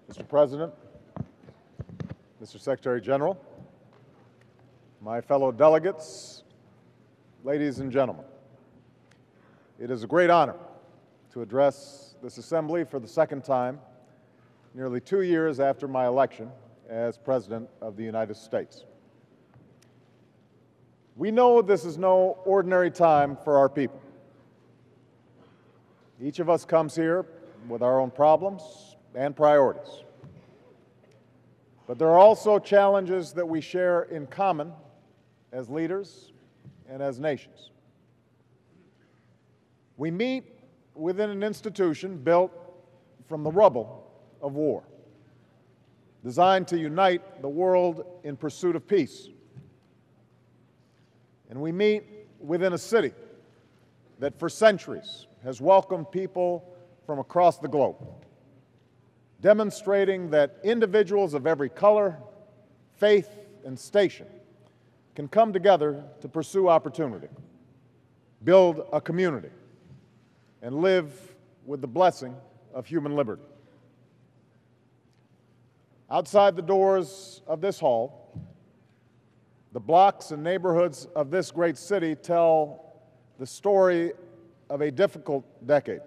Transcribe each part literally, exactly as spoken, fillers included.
Mister President, Mister Secretary General, my fellow delegates, ladies and gentlemen, it is a great honor to address this assembly for the second time, nearly two years after my election as President of the United States. We know this is no ordinary time for our people. Each of us comes here with our own problems and priorities. But there are also challenges that we share in common as leaders and as nations. We meet within an institution built from the rubble of war, designed to unite the world in pursuit of peace. And we meet within a city that for centuries has welcomed people from across the globe, demonstrating that individuals of every color, faith, and station can come together to pursue opportunity, build a community, and live with the blessing of human liberty. Outside the doors of this hall, the blocks and neighborhoods of this great city tell the story of a difficult decade.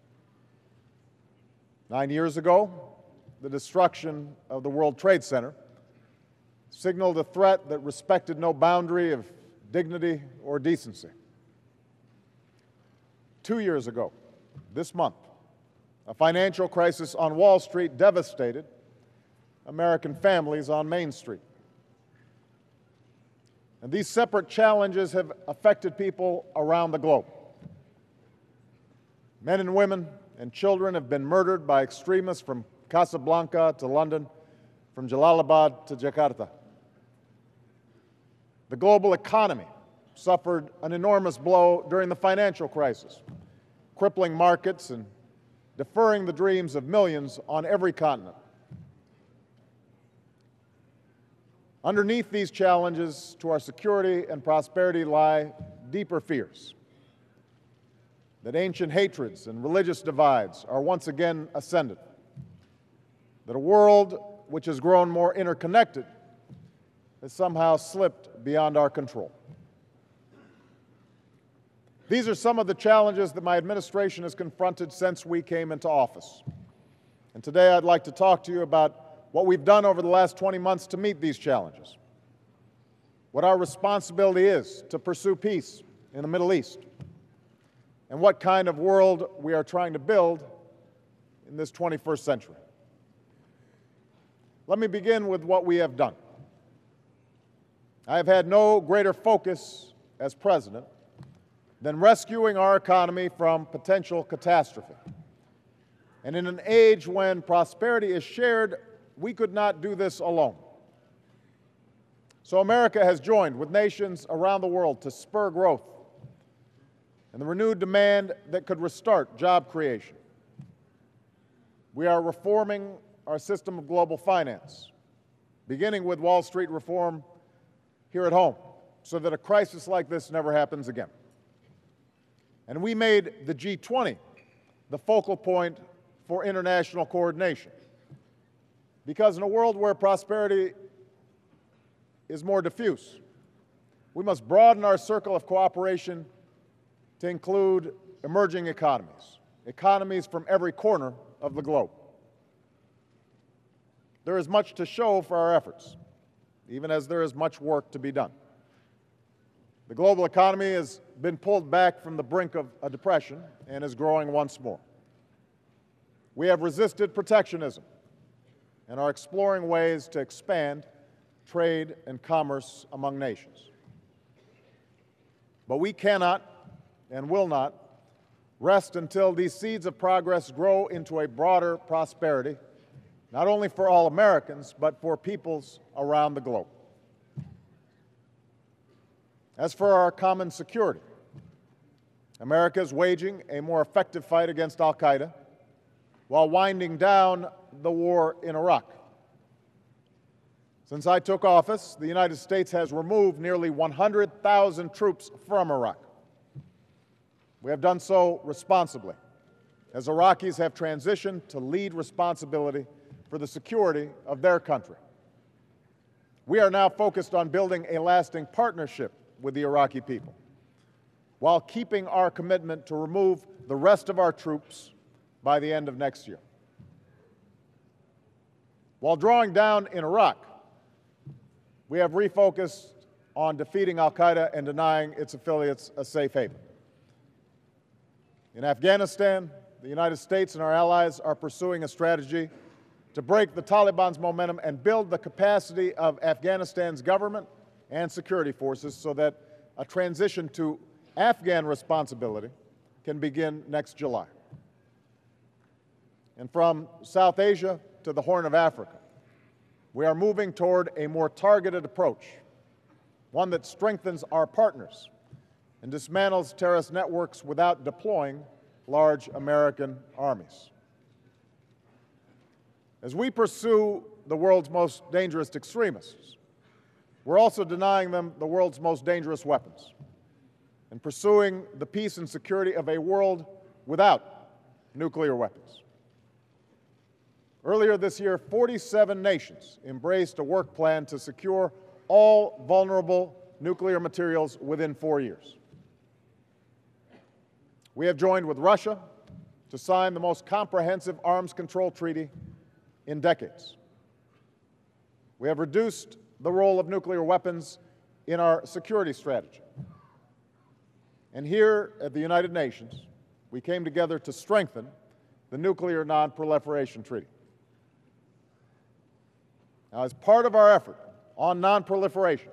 Nine years ago, the destruction of the World Trade Center signaled a threat that respected no boundary of dignity or decency. Two years ago, this month, a financial crisis on Wall Street devastated American families on Main Street. And these separate challenges have affected people around the globe. Men and women and children have been murdered by extremists from Casablanca to London, from Jalalabad to Jakarta. The global economy suffered an enormous blow during the financial crisis, crippling markets and deferring the dreams of millions on every continent. Underneath these challenges to our security and prosperity lie deeper fears that ancient hatreds and religious divides are once again ascendant, that a world which has grown more interconnected has somehow slipped beyond our control. These are some of the challenges that my administration has confronted since we came into office. And today I'd like to talk to you about what we've done over the last twenty months to meet these challenges, what our responsibility is to pursue peace in the Middle East, and what kind of world we are trying to build in this twenty-first century. Let me begin with what we have done. I have had no greater focus as president than rescuing our economy from potential catastrophe. And in an age when prosperity is shared, we could not do this alone. So America has joined with nations around the world to spur growth and the renewed demand that could restart job creation. We are reforming our system of global finance, beginning with Wall Street reform here at home, so that a crisis like this never happens again. And we made the G twenty the focal point for international coordination, because in a world where prosperity is more diffuse, we must broaden our circle of cooperation to include emerging economies, economies from every corner of the globe. There is much to show for our efforts, even as there is much work to be done. The global economy has been pulled back from the brink of a depression and is growing once more. We have resisted protectionism and are exploring ways to expand trade and commerce among nations. But we cannot and will not rest until these seeds of progress grow into a broader prosperity, not only for all Americans, but for peoples around the globe. As for our common security, America is waging a more effective fight against al-Qaeda while winding down the war in Iraq. Since I took office, the United States has removed nearly one hundred thousand troops from Iraq. We have done so responsibly, as Iraqis have transitioned to lead responsibility for the security of their country. We are now focused on building a lasting partnership with the Iraqi people, while keeping our commitment to remove the rest of our troops by the end of next year. While drawing down in Iraq, we have refocused on defeating al-Qaeda and denying its affiliates a safe haven. In Afghanistan, the United States and our allies are pursuing a strategy to break the Taliban's momentum and build the capacity of Afghanistan's government and security forces so that a transition to Afghan responsibility can begin next July. And from South Asia to the Horn of Africa, we are moving toward a more targeted approach, one that strengthens our partners and dismantles terrorist networks without deploying large American armies. As we pursue the world's most dangerous extremists, we're also denying them the world's most dangerous weapons and pursuing the peace and security of a world without nuclear weapons. Earlier this year, forty-seven nations embraced a work plan to secure all vulnerable nuclear materials within four years. We have joined with Russia to sign the most comprehensive arms control treaty in decades. We have reduced the role of nuclear weapons in our security strategy. And here at the United Nations, we came together to strengthen the Nuclear Non-Proliferation Treaty. Now, as part of our effort on non-proliferation,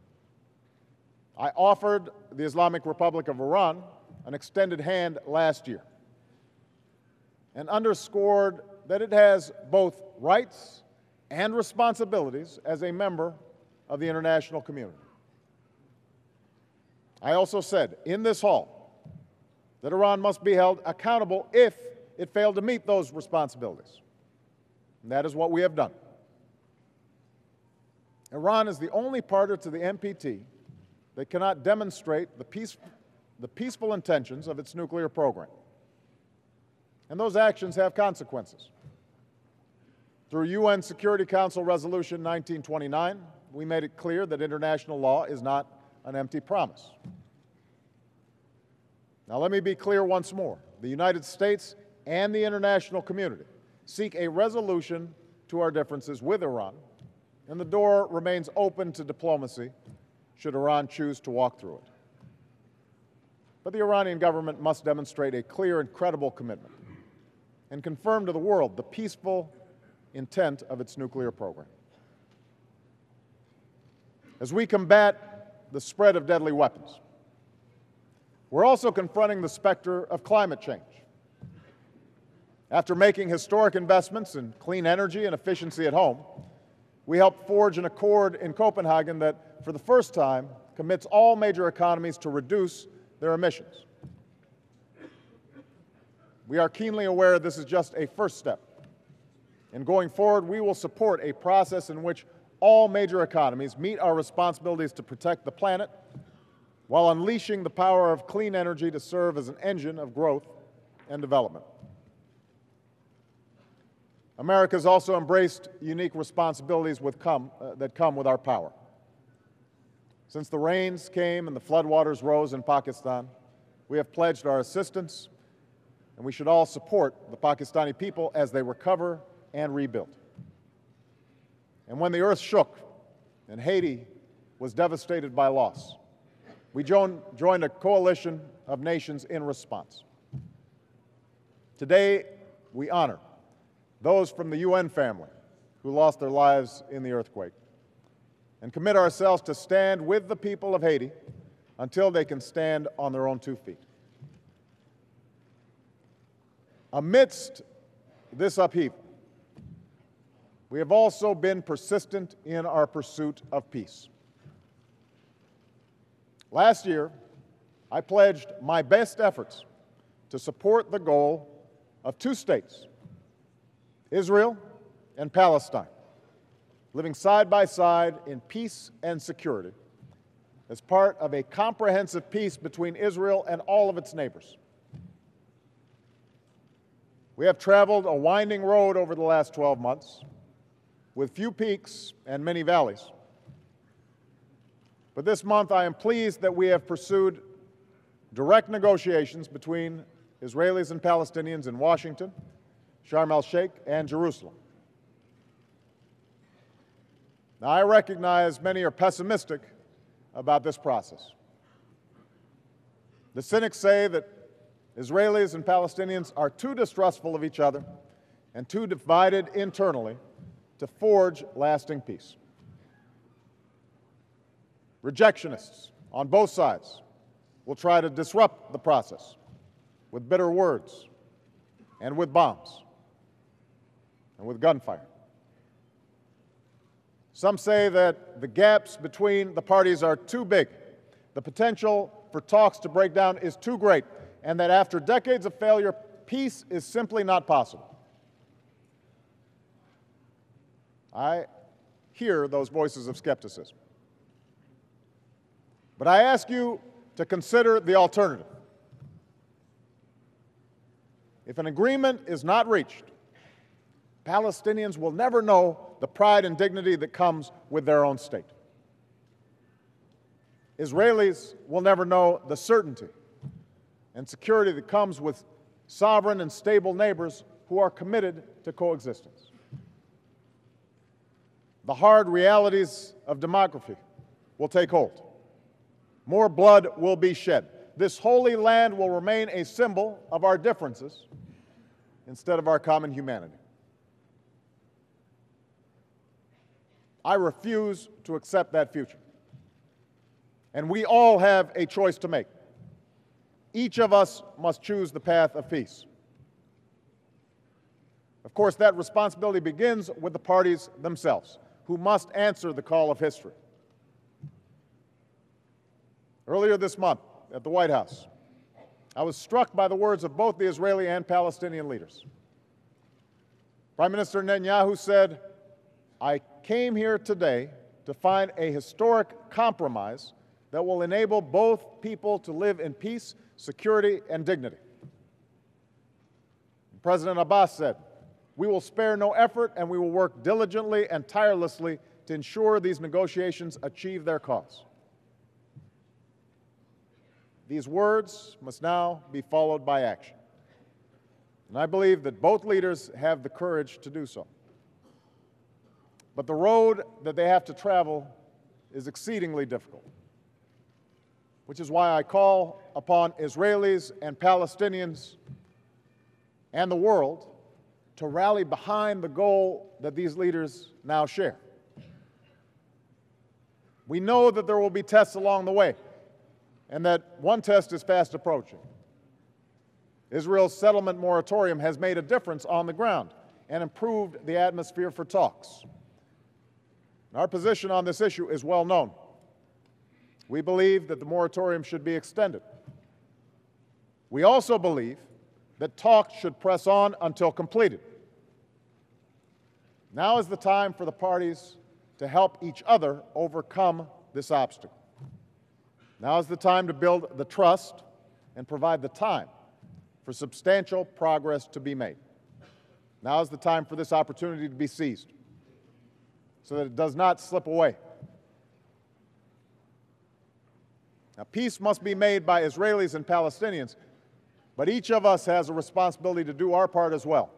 I offered the Islamic Republic of Iran an extended hand last year and underscored that it has both rights and responsibilities as a member of the international community. I also said in this hall that Iran must be held accountable if it failed to meet those responsibilities. And that is what we have done. Iran is the only party to the N P T that cannot demonstrate the, peace, the peaceful intentions of its nuclear program. And those actions have consequences. Through U N Security Council Resolution nineteen twenty-nine, we made it clear that international law is not an empty promise. Now, let me be clear once more. The United States and the international community seek a resolution to our differences with Iran, and the door remains open to diplomacy should Iran choose to walk through it. But the Iranian government must demonstrate a clear and credible commitment and confirm to the world the peaceful intent of its nuclear program. As we combat the spread of deadly weapons, we're also confronting the specter of climate change. After making historic investments in clean energy and efficiency at home, we helped forge an accord in Copenhagen that, for the first time, commits all major economies to reduce their emissions. We are keenly aware this is just a first step. And going forward, we will support a process in which all major economies meet our responsibilities to protect the planet while unleashing the power of clean energy to serve as an engine of growth and development. America has also embraced unique responsibilities with come, uh, that come with our power. Since the rains came and the floodwaters rose in Pakistan, we have pledged our assistance, and we should all support the Pakistani people as they recover and rebuild. And when the earth shook and Haiti was devastated by loss, we joined, joined a coalition of nations in response. Today, we honor those from the U N family who lost their lives in the earthquake and commit ourselves to stand with the people of Haiti until they can stand on their own two feet. Amidst this upheaval, we have also been persistent in our pursuit of peace. Last year, I pledged my best efforts to support the goal of two states, Israel and Palestine, living side by side in peace and security as part of a comprehensive peace between Israel and all of its neighbors. We have traveled a winding road over the last twelve months, with few peaks and many valleys. But this month, I am pleased that we have pursued direct negotiations between Israelis and Palestinians in Washington, Sharm el-Sheikh, and Jerusalem. Now, I recognize many are pessimistic about this process. The cynics say that Israelis and Palestinians are too distrustful of each other and too divided internally to forge lasting peace. Rejectionists on both sides will try to disrupt the process with bitter words and with bombs and with gunfire. Some say that the gaps between the parties are too big, the potential for talks to break down is too great, and that after decades of failure, peace is simply not possible. I hear those voices of skepticism. But I ask you to consider the alternative. If an agreement is not reached, Palestinians will never know the pride and dignity that comes with their own state. Israelis will never know the certainty and security that comes with sovereign and stable neighbors who are committed to coexistence. The hard realities of demography will take hold. More blood will be shed. This holy land will remain a symbol of our differences instead of our common humanity. I refuse to accept that future. And we all have a choice to make. Each of us must choose the path of peace. Of course, that responsibility begins with the parties themselves, who must answer the call of history. Earlier this month at the White House, I was struck by the words of both the Israeli and Palestinian leaders. Prime Minister Netanyahu said, "I came here today to find a historic compromise that will enable both people to live in peace, security, and dignity." President Abbas said, "We will spare no effort and we will work diligently and tirelessly to ensure these negotiations achieve their cause." These words must now be followed by action. And I believe that both leaders have the courage to do so. But the road that they have to travel is exceedingly difficult, which is why I call upon Israelis and Palestinians and the world to rally behind the goal that these leaders now share. We know that there will be tests along the way, and that one test is fast approaching. Israel's settlement moratorium has made a difference on the ground and improved the atmosphere for talks. Our position on this issue is well known. We believe that the moratorium should be extended. We also believe that talks should press on until completed. Now is the time for the parties to help each other overcome this obstacle. Now is the time to build the trust and provide the time for substantial progress to be made. Now is the time for this opportunity to be seized so that it does not slip away. Now, peace must be made by Israelis and Palestinians, but each of us has a responsibility to do our part as well.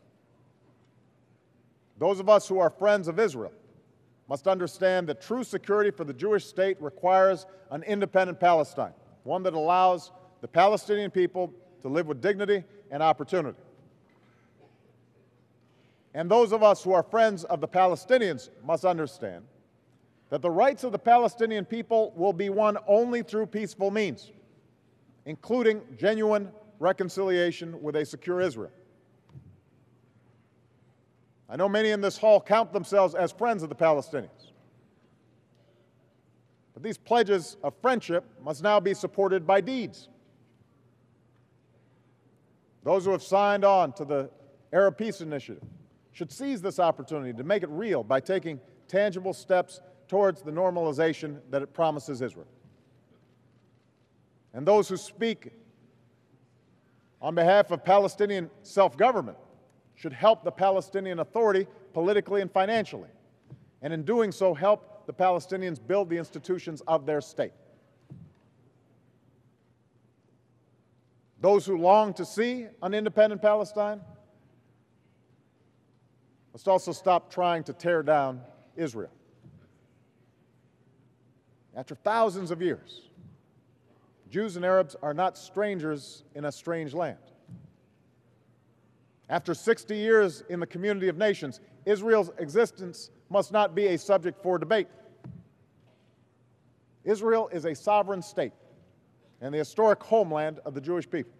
Those of us who are friends of Israel must understand that true security for the Jewish state requires an independent Palestine, one that allows the Palestinian people to live with dignity and opportunity. And those of us who are friends of the Palestinians must understand that the rights of the Palestinian people will be won only through peaceful means, including genuine reconciliation with a secure Israel. I know many in this hall count themselves as friends of the Palestinians. But these pledges of friendship must now be supported by deeds. Those who have signed on to the Arab Peace Initiative should seize this opportunity to make it real by taking tangible steps towards the normalization that it promises Israel. And those who speak on behalf of Palestinian self-government should help the Palestinian Authority politically, and financially, and in doing so help the Palestinians build the institutions of their state. Those who long to see an independent Palestine must also stop trying to tear down Israel. After thousands of years, Jews and Arabs are not strangers in a strange land. After sixty years in the community of nations, Israel's existence must not be a subject for debate. Israel is a sovereign state and the historic homeland of the Jewish people.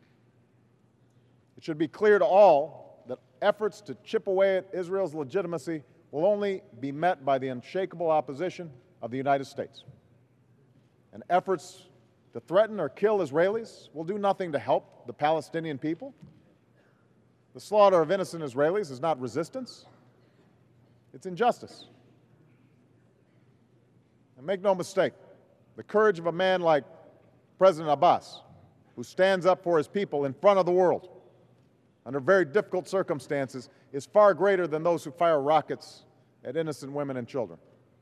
It should be clear to all that efforts to chip away at Israel's legitimacy will only be met by the unshakable opposition of the United States. And efforts to threaten or kill Israelis will do nothing to help the Palestinian people. The slaughter of innocent Israelis is not resistance, it's injustice. And make no mistake, the courage of a man like President Abbas, who stands up for his people in front of the world under very difficult circumstances, is far greater than those who fire rockets at innocent women and children.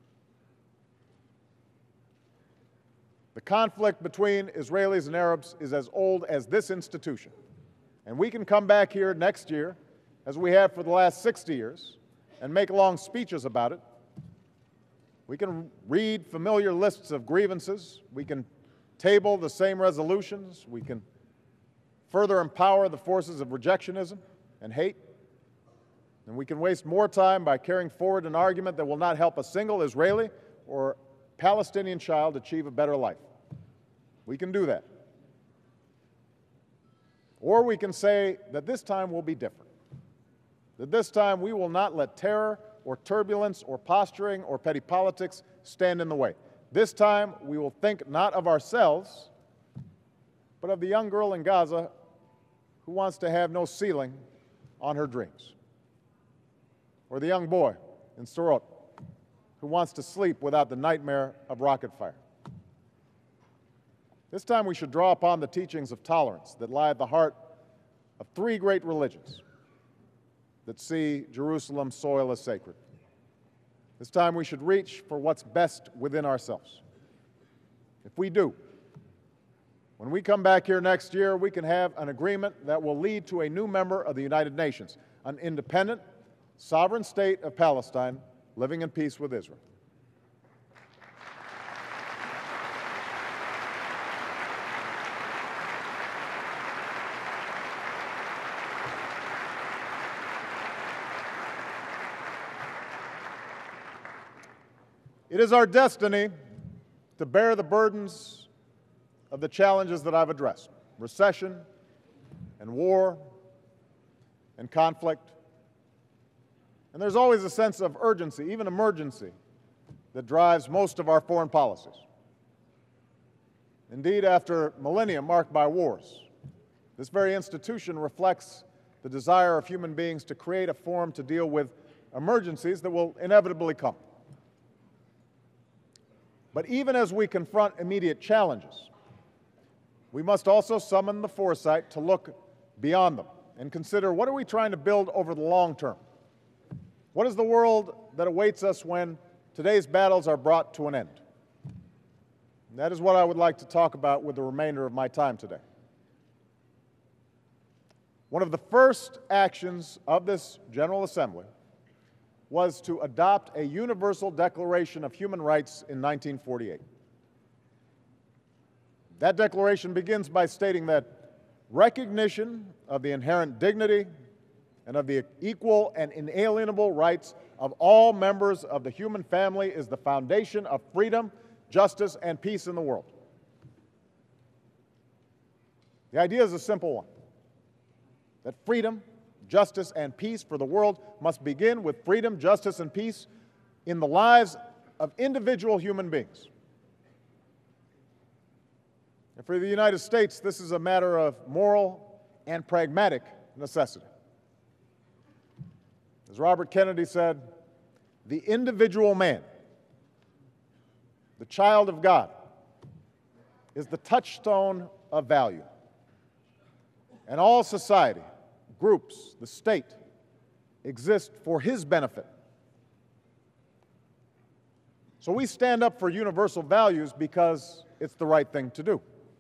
The conflict between Israelis and Arabs is as old as this institution. And we can come back here next year, as we have for the last sixty years, and make long speeches about it. We can read familiar lists of grievances. We can table the same resolutions. We can further empower the forces of rejectionism and hate. And we can waste more time by carrying forward an argument that will not help a single Israeli or Palestinian child achieve a better life. We can do that. Or we can say that this time will be different, that this time we will not let terror or turbulence or posturing or petty politics stand in the way. This time we will think not of ourselves, but of the young girl in Gaza who wants to have no ceiling on her dreams, or the young boy in Sderot who wants to sleep without the nightmare of rocket fire. This time we should draw upon the teachings of tolerance that lie at the heart of three great religions that see Jerusalem's soil as sacred. This time we should reach for what's best within ourselves. If we do, when we come back here next year, we can have an agreement that will lead to a new member of the United Nations, an independent, sovereign state of Palestine living in peace with Israel. It is our destiny to bear the burdens of the challenges that I've addressed: recession and war and conflict. And there's always a sense of urgency, even emergency, that drives most of our foreign policies. Indeed, after millennia marked by wars, this very institution reflects the desire of human beings to create a forum to deal with emergencies that will inevitably come. But even as we confront immediate challenges, we must also summon the foresight to look beyond them and consider, what are we trying to build over the long term? What is the world that awaits us when today's battles are brought to an end? And that is what I would like to talk about with the remainder of my time today. One of the first actions of this General Assembly was to adopt a Universal Declaration of Human Rights in nineteen forty-eight. That declaration begins by stating that recognition of the inherent dignity and of the equal and inalienable rights of all members of the human family is the foundation of freedom, justice, and peace in the world. The idea is a simple one, that freedom, justice, and peace for the world must begin with freedom, justice, and peace in the lives of individual human beings. And for the United States, this is a matter of moral and pragmatic necessity. As Robert Kennedy said, the individual man, the child of God, is the touchstone of value. And all society, groups, the state, exist for his benefit. So we stand up for universal values because it's the right thing to do.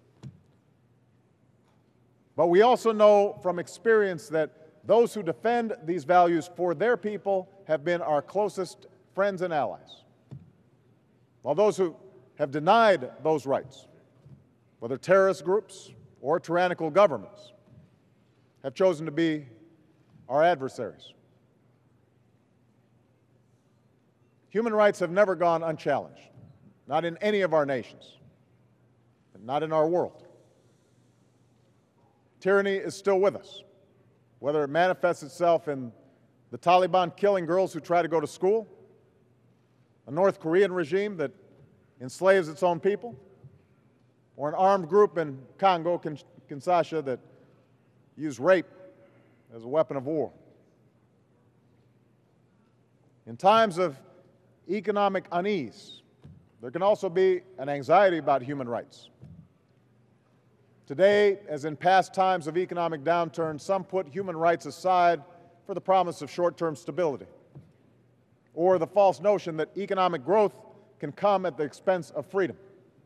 But we also know from experience that those who defend these values for their people have been our closest friends and allies, while those who have denied those rights, whether terrorist groups or tyrannical governments, have chosen to be our adversaries. Human rights have never gone unchallenged, not in any of our nations, and not in our world. Tyranny is still with us, whether it manifests itself in the Taliban killing girls who try to go to school, a North Korean regime that enslaves its own people, or an armed group in Congo, Kinshasa, that use rape as a weapon of war. In times of economic unease, there can also be an anxiety about human rights. Today, as in past times of economic downturn, some put human rights aside for the promise of short-term stability, or the false notion that economic growth can come at the expense of freedom.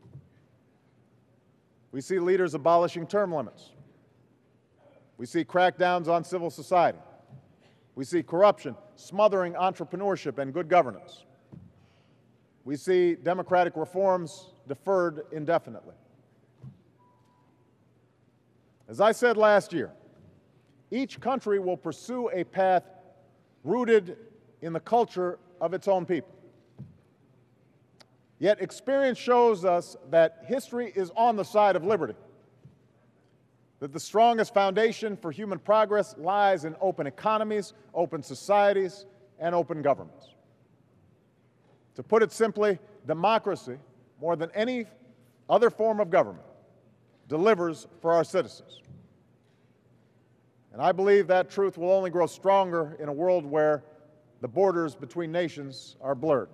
We see leaders abolishing term limits. We see crackdowns on civil society. We see corruption smothering entrepreneurship and good governance. We see democratic reforms deferred indefinitely. As I said last year, each country will pursue a path rooted in the culture of its own people. Yet experience shows us that history is on the side of liberty, that the strongest foundation for human progress lies in open economies, open societies, and open governments. To put it simply, democracy, more than any other form of government, delivers for our citizens. And I believe that truth will only grow stronger in a world where the borders between nations are blurred.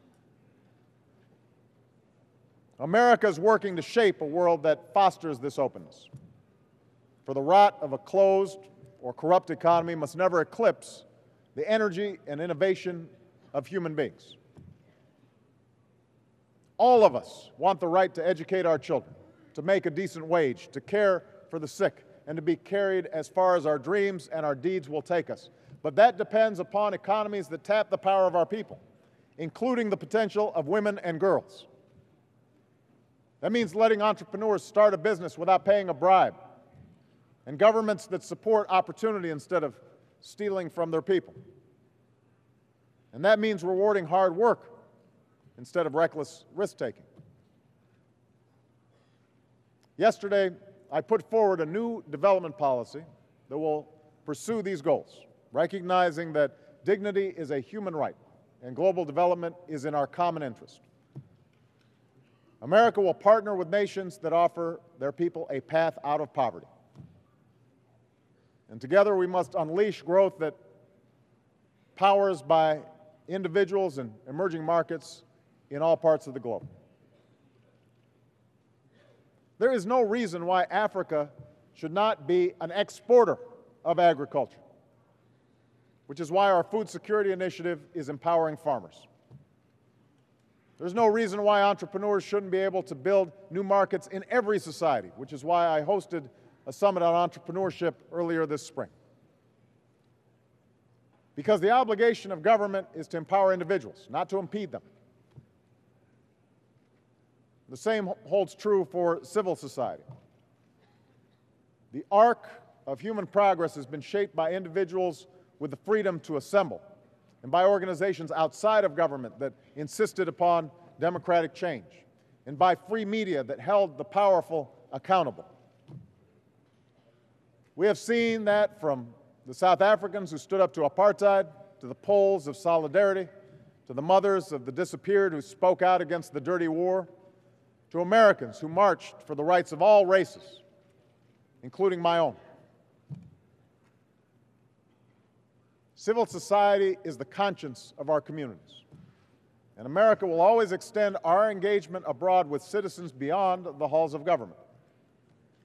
America is working to shape a world that fosters this openness. For the rot of a closed or corrupt economy must never eclipse the energy and innovation of human beings. All of us want the right to educate our children, to make a decent wage, to care for the sick, and to be carried as far as our dreams and our deeds will take us. But that depends upon economies that tap the power of our people, including the potential of women and girls. That means letting entrepreneurs start a business without paying a bribe, and governments that support opportunity instead of stealing from their people. And that means rewarding hard work instead of reckless risk-taking. Yesterday, I put forward a new development policy that will pursue these goals, recognizing that dignity is a human right and global development is in our common interest. America will partner with nations that offer their people a path out of poverty. And together we must unleash growth that powers by individuals and emerging markets in all parts of the globe. There is no reason why Africa should not be an exporter of agriculture, which is why our food security initiative is empowering farmers. There's no reason why entrepreneurs shouldn't be able to build new markets in every society, which is why I hosted a summit on entrepreneurship earlier this spring. Because the obligation of government is to empower individuals, not to impede them. The same holds true for civil society. The arc of human progress has been shaped by individuals with the freedom to assemble, and by organizations outside of government that insisted upon democratic change, and by free media that held the powerful accountable. We have seen that from the South Africans who stood up to apartheid, to the Poles of solidarity, to the mothers of the disappeared who spoke out against the dirty war, to Americans who marched for the rights of all races, including my own. Civil society is the conscience of our communities, and America will always extend our engagement abroad with citizens beyond the halls of government.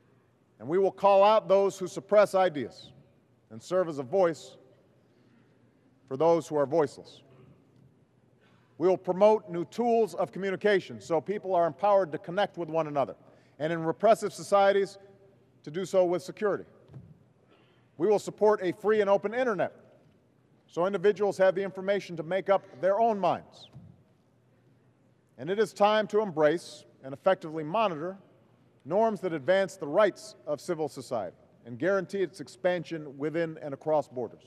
And we will call out those who suppress ideas and serve as a voice for those who are voiceless. We will promote new tools of communication so people are empowered to connect with one another, and in repressive societies, to do so with security. We will support a free and open internet so individuals have the information to make up their own minds. And it is time to embrace and effectively monitor norms that advance the rights of civil society and guarantee its expansion within and across borders.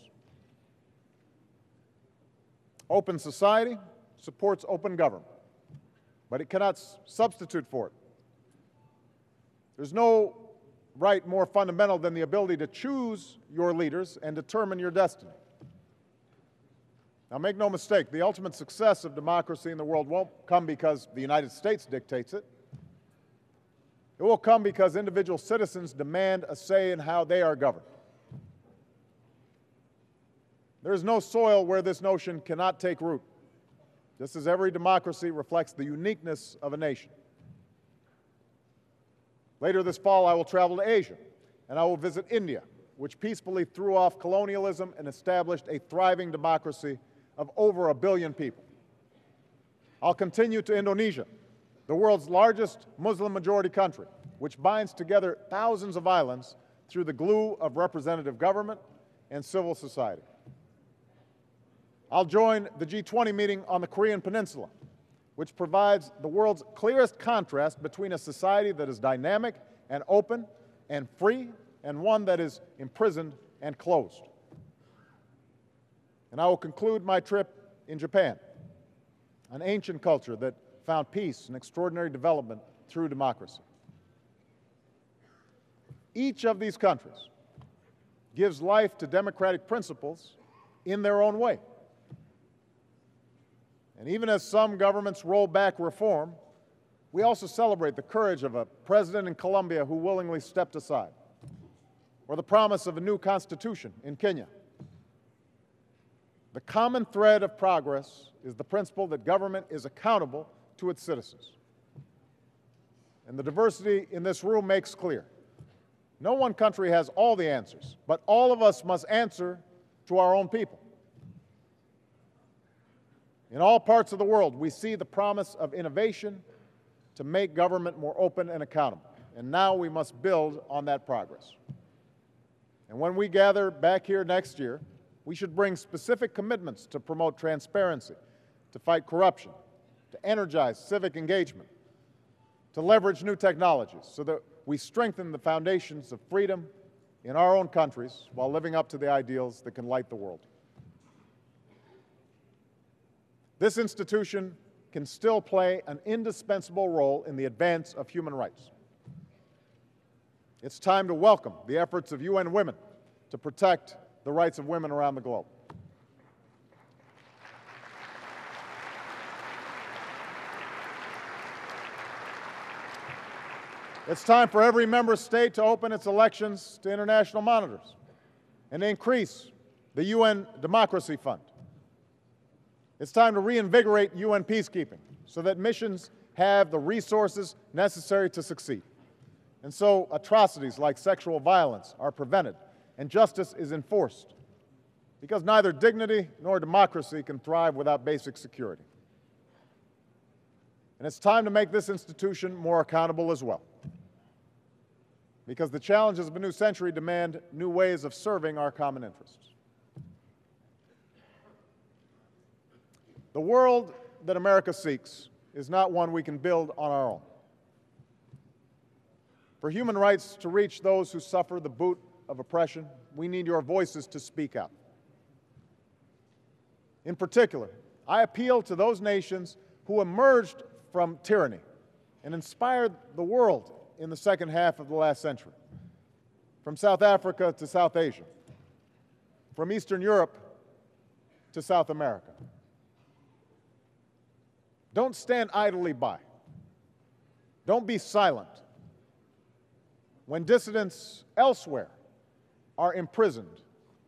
Open society supports open government, but it cannot substitute for it. There's no right more fundamental than the ability to choose your leaders and determine your destiny. Now, make no mistake, the ultimate success of democracy in the world won't come because the United States dictates it. It will come because individual citizens demand a say in how they are governed. There is no soil where this notion cannot take root, just as every democracy reflects the uniqueness of a nation. Later this fall, I will travel to Asia, and I will visit India, which peacefully threw off colonialism and established a thriving democracy of over a billion people. I'll continue to Indonesia, the world's largest Muslim-majority country, which binds together thousands of islands through the glue of representative government and civil society. I'll join the G twenty meeting on the Korean Peninsula, which provides the world's clearest contrast between a society that is dynamic and open and free and one that is imprisoned and closed. And I will conclude my trip in Japan, an ancient culture that found peace and extraordinary development through democracy. Each of these countries gives life to democratic principles in their own way. And even as some governments roll back reform, we also celebrate the courage of a president in Colombia who willingly stepped aside, or the promise of a new constitution in Kenya. The common thread of progress is the principle that government is accountable to its citizens. And the diversity in this room makes clear. No one country has all the answers, but all of us must answer to our own people. In all parts of the world, we see the promise of innovation to make government more open and accountable. And now we must build on that progress. And when we gather back here next year, we should bring specific commitments to promote transparency, to fight corruption, to energize civic engagement, to leverage new technologies so that we strengthen the foundations of freedom in our own countries while living up to the ideals that can light the world. This institution can still play an indispensable role in the advance of human rights. It's time to welcome the efforts of U N Women to protect the rights of women around the globe. It's time for every member state to open its elections to international monitors and increase the U N Democracy Fund. It's time to reinvigorate U N peacekeeping so that missions have the resources necessary to succeed. And so atrocities like sexual violence are prevented and justice is enforced, because neither dignity nor democracy can thrive without basic security. And it's time to make this institution more accountable as well, because the challenges of a new century demand new ways of serving our common interests. The world that America seeks is not one we can build on our own. For human rights to reach those who suffer the boot of oppression, we need your voices to speak out. In particular, I appeal to those nations who emerged from tyranny and inspired the world in the second half of the last century, from South Africa to South Asia, from Eastern Europe to South America. Don't stand idly by. Don't be silent when dissidents elsewhere are imprisoned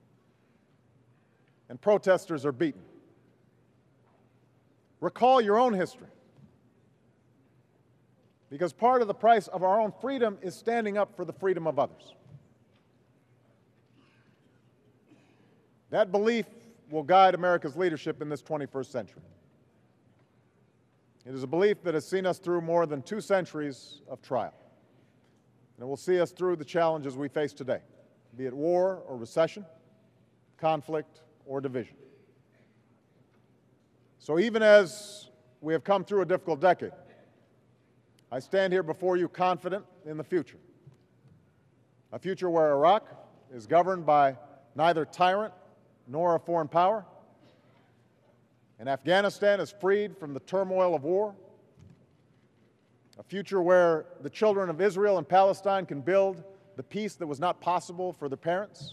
and protesters are beaten. Recall your own history, because part of the price of our own freedom is standing up for the freedom of others. That belief will guide America's leadership in this twenty-first century. It is a belief that has seen us through more than two centuries of trial, and it will see us through the challenges we face today, be it war or recession, conflict or division. So even as we have come through a difficult decade, I stand here before you confident in the future, a future where Iraq is governed by neither tyrant nor a foreign power, and Afghanistan is freed from the turmoil of war, a future where the children of Israel and Palestine can build the peace that was not possible for their parents,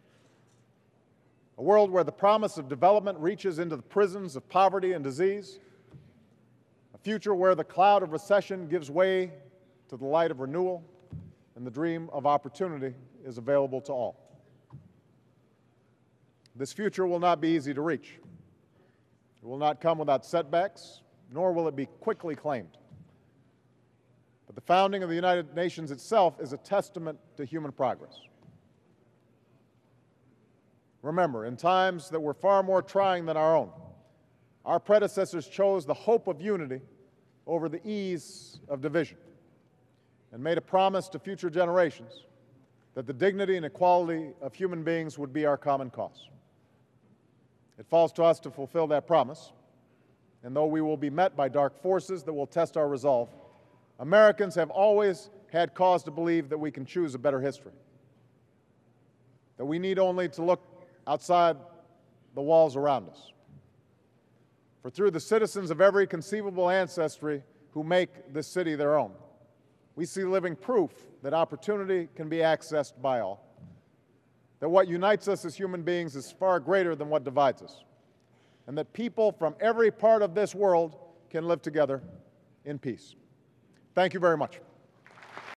a world where the promise of development reaches into the prisons of poverty and disease, a future where the cloud of recession gives way to the light of renewal, and the dream of opportunity is available to all. This future will not be easy to reach. It will not come without setbacks, nor will it be quickly claimed. But the founding of the United Nations itself is a testament to human progress. Remember, in times that were far more trying than our own, our predecessors chose the hope of unity over the ease of division and made a promise to future generations that the dignity and equality of human beings would be our common cause. It falls to us to fulfill that promise, and though we will be met by dark forces that will test our resolve, Americans have always had cause to believe that we can choose a better history, that we need only to look outside the walls around us. For through the citizens of every conceivable ancestry who make this city their own, we see living proof that opportunity can be accessed by all, that what unites us as human beings is far greater than what divides us, and that people from every part of this world can live together in peace. Thank you very much.